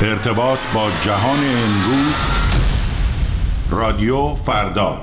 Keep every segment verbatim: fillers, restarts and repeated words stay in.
ارتباط با جهان امروز، رادیو فردا.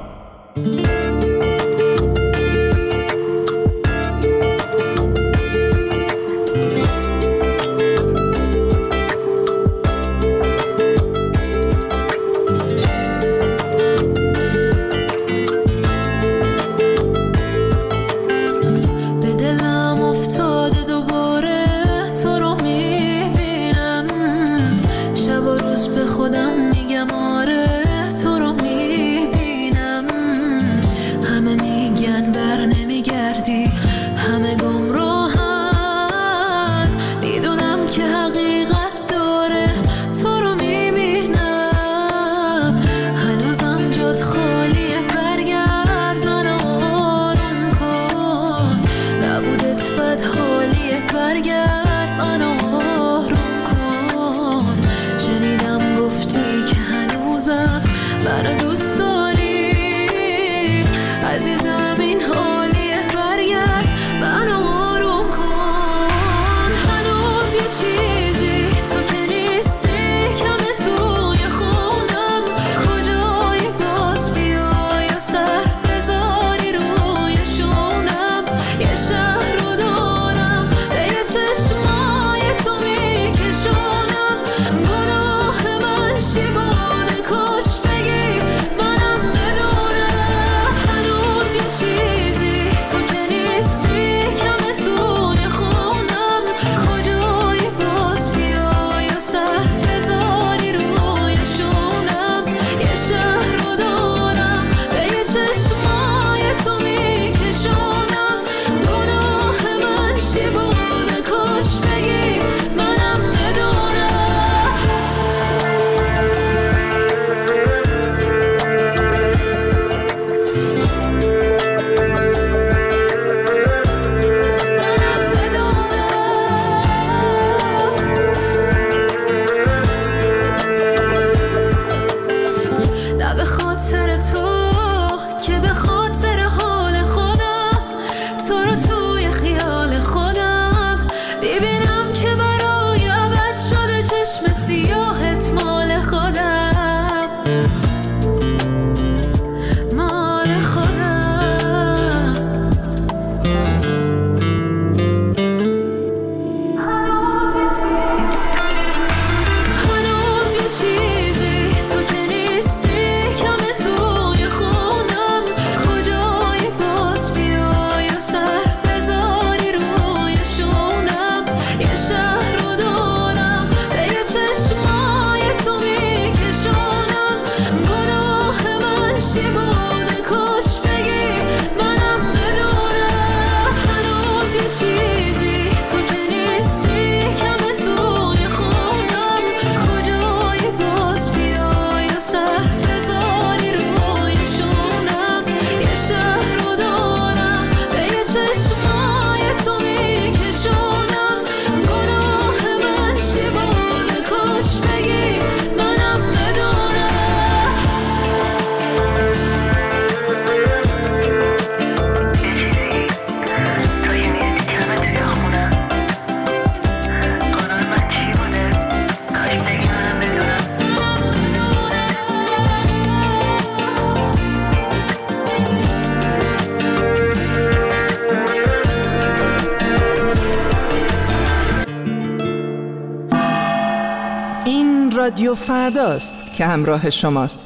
رادیو فرداست که همراه شماست.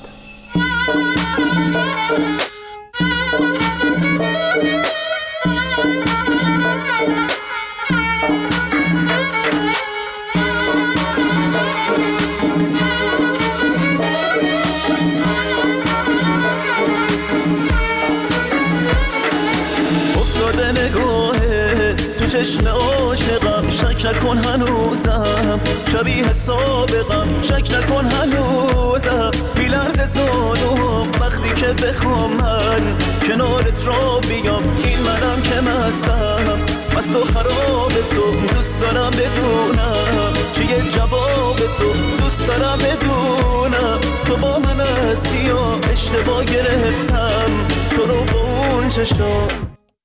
افتاده نگاهه تو چشم عاشقم، شک نکن هنوزم شبیه سابقم، شک نکن هنوزم بی‌لرز زانوم وقتی که بخوام من کنارت را بیام. این منم که مستم مست و خراب تو، دوست دارم بدونم چیه جواب تو، دوست دارم بدونم تو با من هستی یا اشتباه گرفتم تو رو با اون چشم.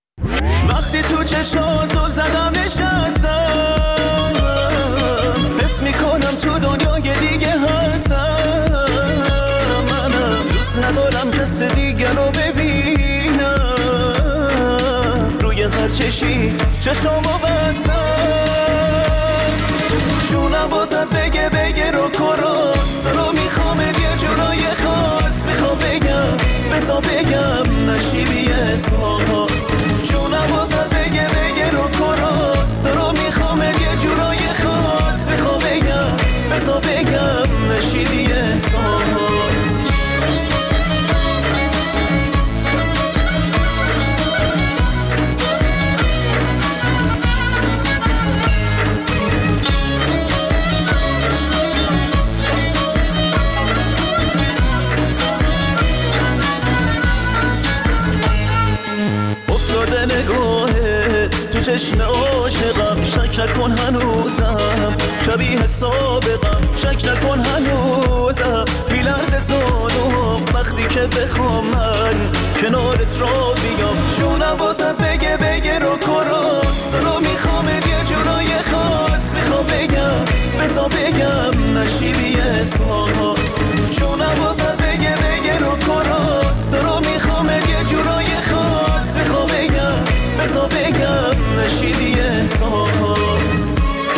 وقتی تو چشاتو زدم نشستم، حس میکنم تو دنیای دیگه هستم. منم دوست ندارم کس دیگه رو ببینم، روی هر چشی چشامو بستم. جونم بازت بگه بگه رو کراس رو میخوام یه جورای خاص. میخوام بگم بزا بگم نشیبی احساس. جونم بازت بگه بگه رو کراس رو میخوام یه جورای خاص. میخوام بگم بزا بگم نشیبی احساس. نگاهه تو چشم عاشقم، شک نکن هنوزم شبیه سابقم. شک نکن هنوزم میلرزه زانوم وقتی که بخوام من کنارت را بیام. جونم بازت بگه بگه رو کراس رو میخوام یه جورای خاص. میخوام بگم بزا بگم نشیبی احساس. جونم بازت بگه بگه رو کراس رو میخوام یه جورای خاص. میخوام بگم بزا بگم نشیدی احساس.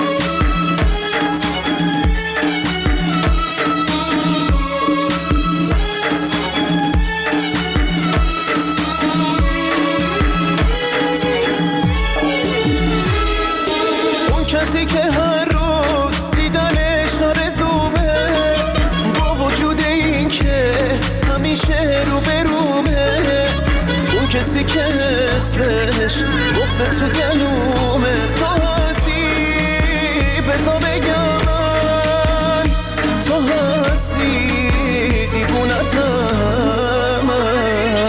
اون کسی که هر روز دیدنش آرزومه، با وجود این که همیشه رو به رومه. اون کسی که اسمش بغض تو گلومه، تو هستی بزا بگم من، تو هستی دیوونتم من.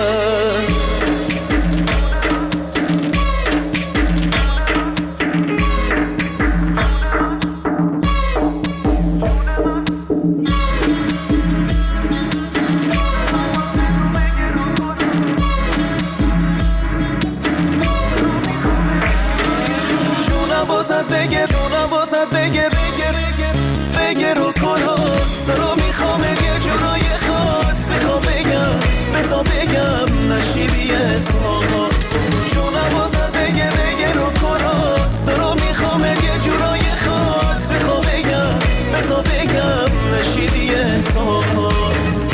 بگه جونم واسد بگه بگه بگه رو کراس رو میخوام یه جورای خاص. میخوام بگم بزا بگم نشیبی احساس. جونم واسد بگه بگه رو کراس رو میخوام یه جورای خاص. میخوام بگم بزا بگم نشیبی احساس.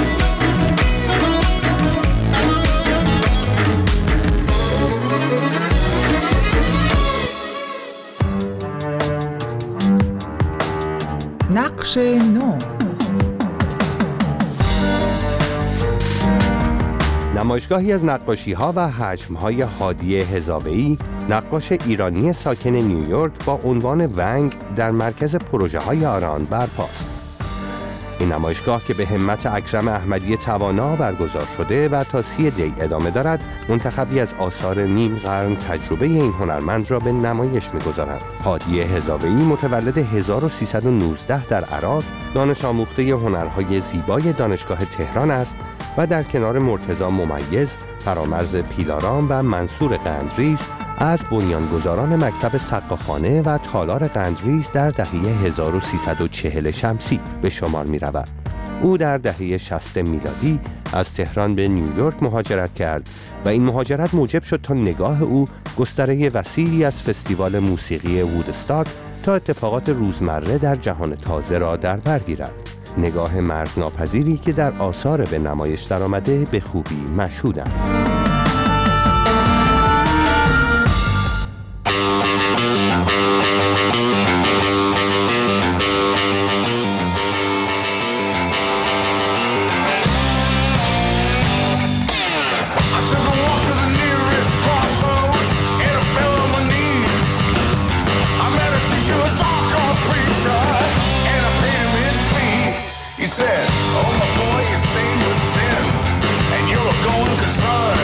نقش نو. نمایشگاهی از نقاشی‌ها و حجم‌های هادی هزاویی، نقاش ایرانی ساکن نیویورک، با عنوان ونگ در مرکز پروژه‌های آران برپاست. این نمایشگاه که به همت اکرم احمدی توانا برگزار شده و تا سی دی ادامه دارد، منتخبی از آثار نیم قرن تجربه این هنرمند را به نمایش می‌گذارند. هادی هزاویی متولد هزار و سیصد و نوزده در عراق، دانش آموخته هنرهای زیبای دانشگاه تهران است و در کنار مرتضی ممیز، فرامرز پیلارام و منصور قندریز از بنیانگذاران مکتب سقاخانه و تالار قندریز در دهه هزار و سیصد و چهل شمسی به شمار می رود. او در دهه شصت میلادی از تهران به نیویورک مهاجرت کرد و این مهاجرت موجب شد تا نگاه او گستره وسیعی از فستیوال موسیقی وودستاک تا اتفاقات روزمره در جهان تازه را در بر گیرد. نگاه مرزناپذیری که در آثار به نمایش درآمده به خوبی مشهودند. He said, oh my boy, you're stained with sin, and you're a going concern.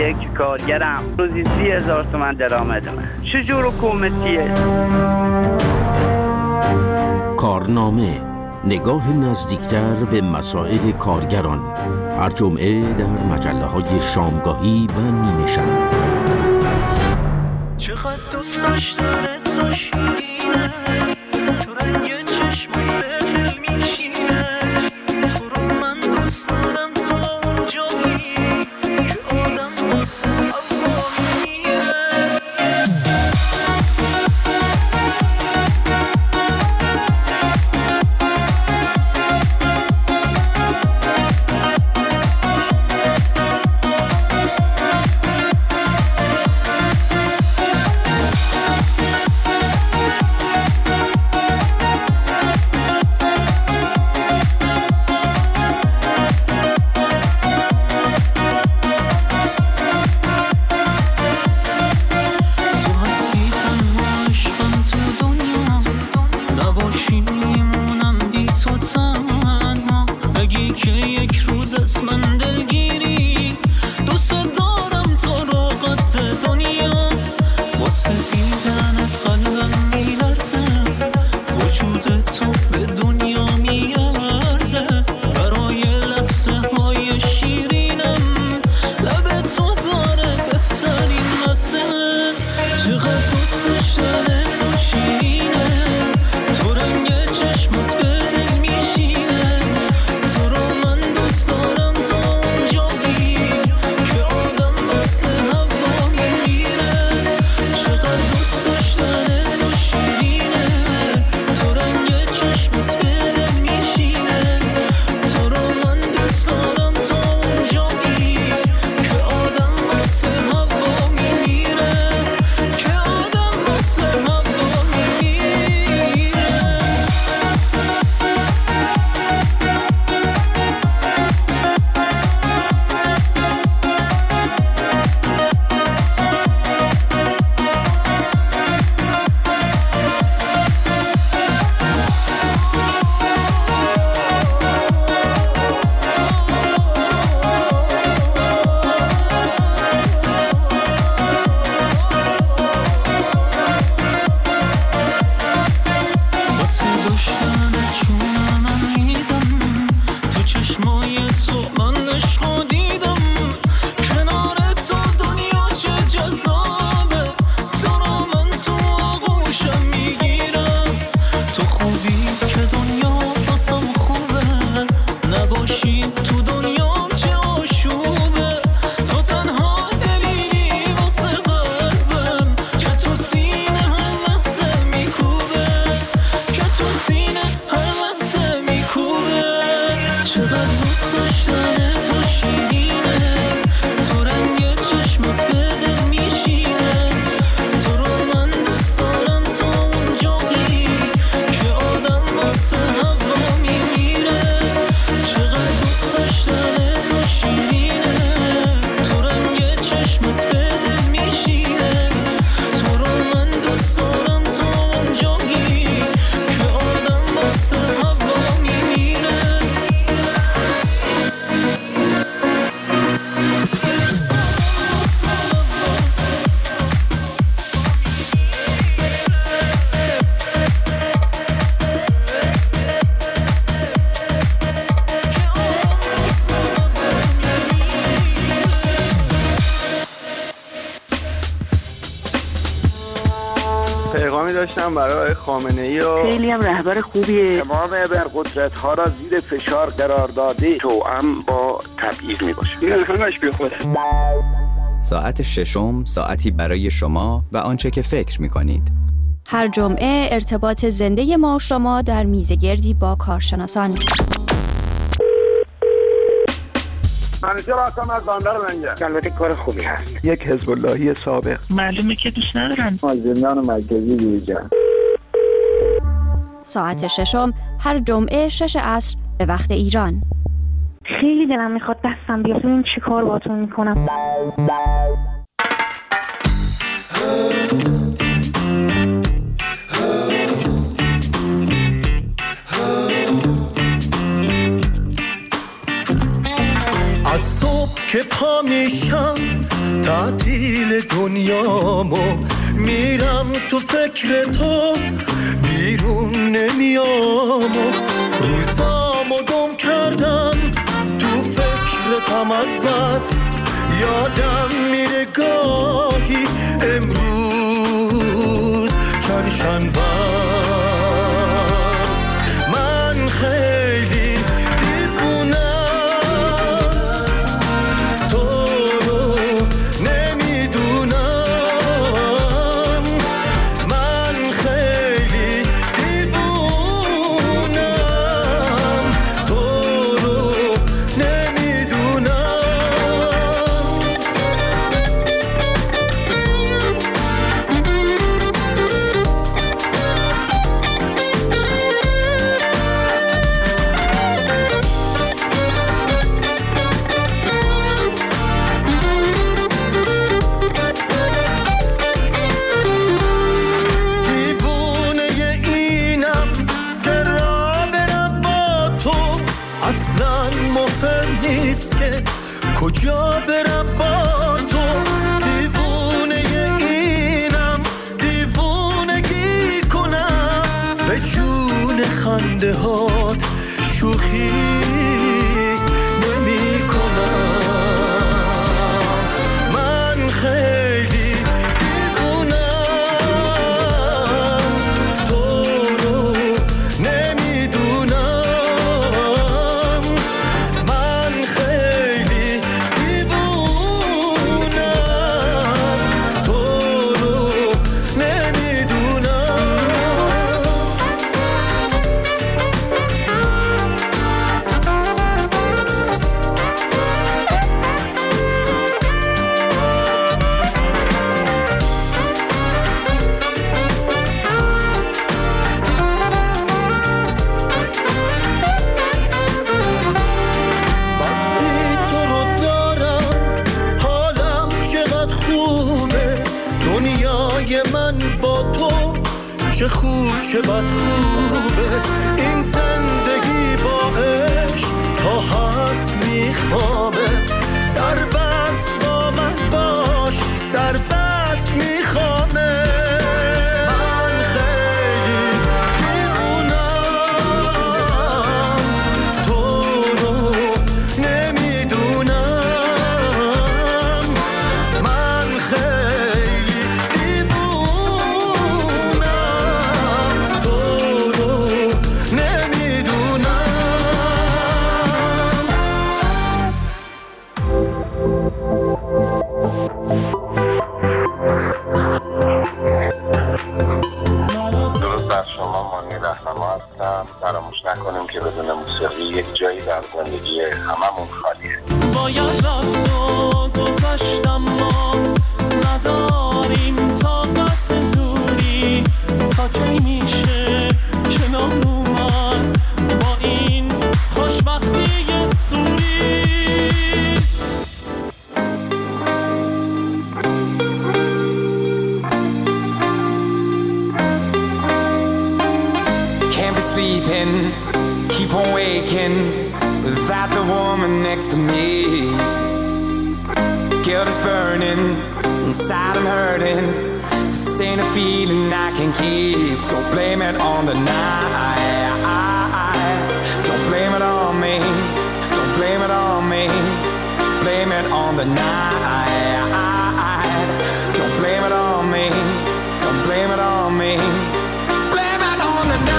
یک کارگرم، روزی سی هزار تومن درآمد من. چجور حکومتیه؟ کارنامه، نگاه نزدیکتر به مسائل کارگران، هر جمعه در مجله های شامگاهی و نیمه شب. چقدر دوست داشتنت تو شیرینه، تو رنگ چشمت به دل میشینه، تو رو من دوست دارم تو اونجایی که آدم واسه هوا میمیره. پیغامی داشتم برای خامنه‌ای و خیلی هم رهبر خوبیه. امام ابرقدرت ها را زیر فشار قرار داده، توأم با تبعیض میباشه. این همش بیخوده. ساعت ششم، ساعتی برای شما و آنچه که فکر میکنید. هر جمعه ارتباط زنده ما و شما در میزگردی با کارشناسان. منیجر هستم از بندر لنگر. البته کار خوبی هست. یک حزب اللهی سابق. معلومه که دوست ندارن. از زندان مرکزی بیرون. ساعت ششم هر جمعه شش عصر به وقت ایران. خیلی دلم میخواد دستم بیاد ببینم چی کار باهاتون میکنم. از صبح که پا میشم نمیام و میرم تو فکر تو بیرون نمیام و روزامو گم کردم تو فکرتم از بس یادم میره گاهی امروز چند شنبه من خیلی دیوونم تو رو نمیدونم من خیلی دیوونم تو رو نمیدونم اصلا مهم نیست که کجا برم با تو دیوونه اینم دیوونگی کنم به جون خنده هات شوخی نمی کنم من خیلی دیوونم تو رو نمیدونم چه خوب چه بد خوبه این زندگی با عشق تا هست میخوابه در بس با من باش در بس میخوابه من خیلی دیوونم تو رو نمیدونم من خیلی فراموش نکنیم که بدون موسیقی یک جایی در زندگی هممون خالیه. باید رفت و گذشتم ما نداریم طاقت دوری تا کی میشه کنار اومد با این خوشبختی سوری sleeping, keep on waking without the woman next to me. Guilt is burning, inside I'm hurting. This ain't a feeling I can keep, so blame it on the night. Don't blame it on me, don't blame it on me. Blame it on the night. Don't blame it on me, don't blame it on me. Blame it on the night.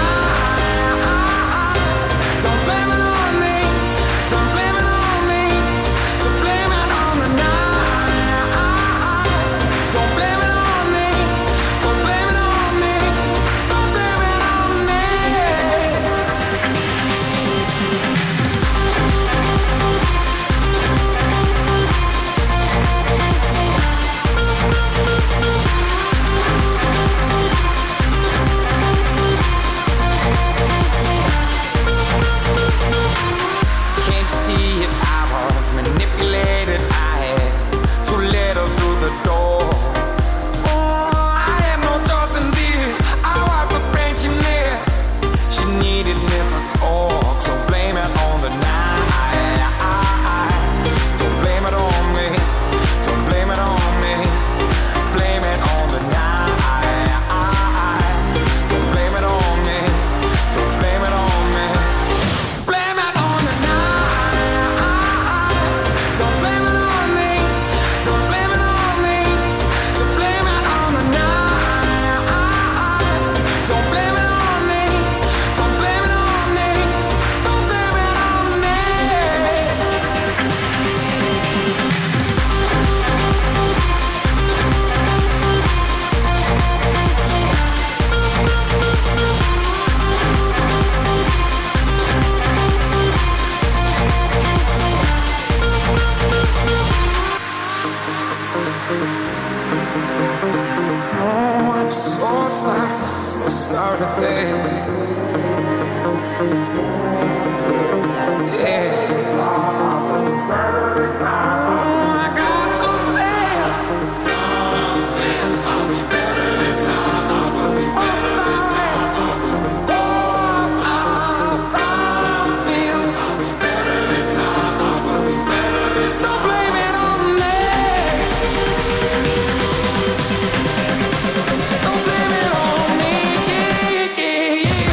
We'll be right back. all signs will start a day. Yeah. I got to fail. I'll be better this time. I will be better this time. Oh, I promise. I'll be better this time. I will be better this time. Don't blame it on me. Don't blame it on me. Yeah, yeah, yeah.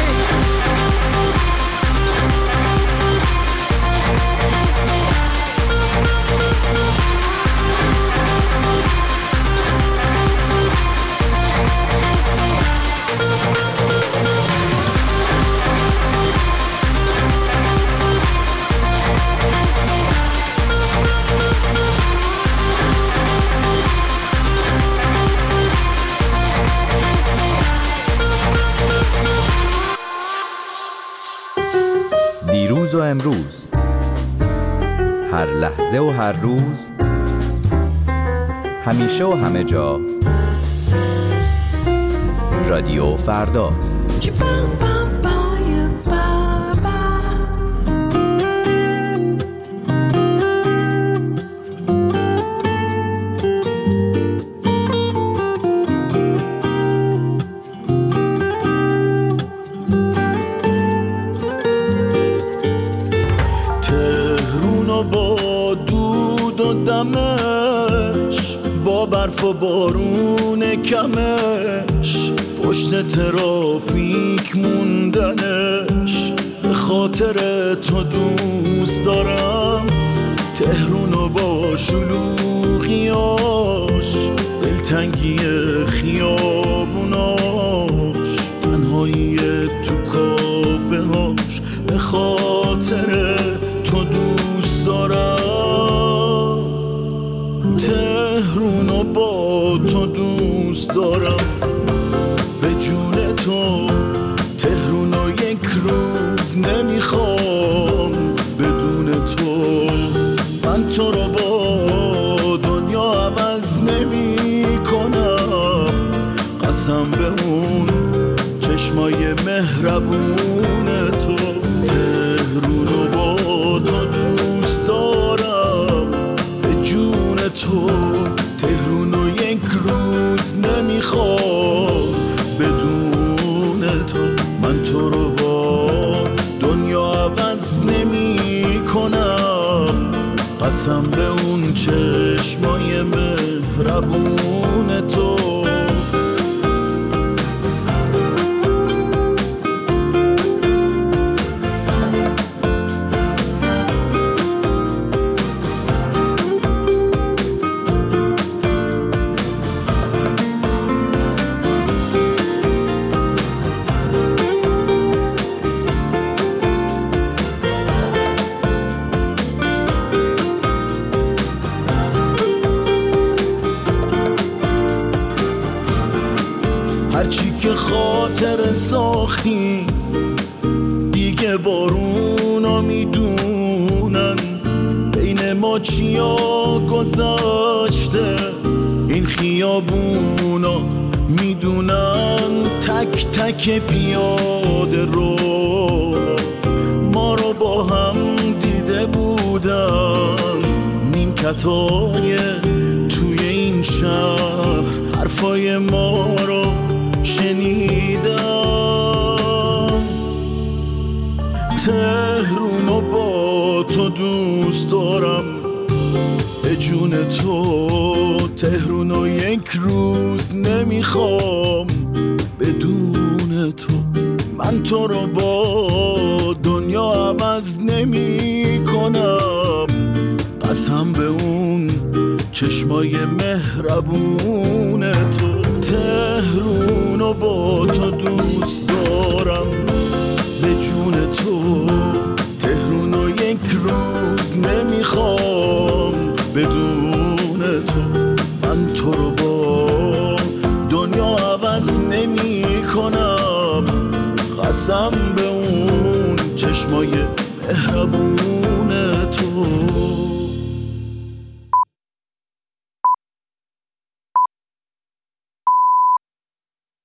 دیروز و امروز، هر لحظه و هر روز، همیشه و همه جا، رادیو فردا. با برف و بارون کمش، پشت ترافیک موندنش، به خاطر تو دوست دارم تهرونو با شلوغیاش، دلتنگی خیابوناش، تنهایی تو کافه هاش، به خاطر تو دوست دارم تهرونو با تو دوست دارم، به جون تو تهرونو یک روز نمیخوام بدون تو، من تو رو با دنیا عوض نمی کنم، قسم به اون چشمای مهربون تو، تهرونو با تو دوست دارم، به جون تو تهرونو یک روز نمیخوام بدون تو، من تو رو با دنیا عوض نمی کنم، قسم به اون چشمای مهربون تو. هرچی که خاطر ساختی دیگه بارونا میدونن، بین ما چیا گذاشته این خیابونا میدونن، تک تک پیاده رو ما رو با هم دیده بودن، نیمکتای توی این شهر حرفای ما رو شنیدم، تهرونو با تو دوست دارم، به جون تو تهرونو یک روز نمیخوام بدون تو، من تو رو با دنیا عوض نمی کنم، قسم به اون چشمای مهربون تو، تهرونو با تو دوست دارم، به جون تو تهرونو یک روز نمیخوام بدون تو، من تو رو با دنیا عوض نمی کنم، قسم به اون چشمای مهربون تو.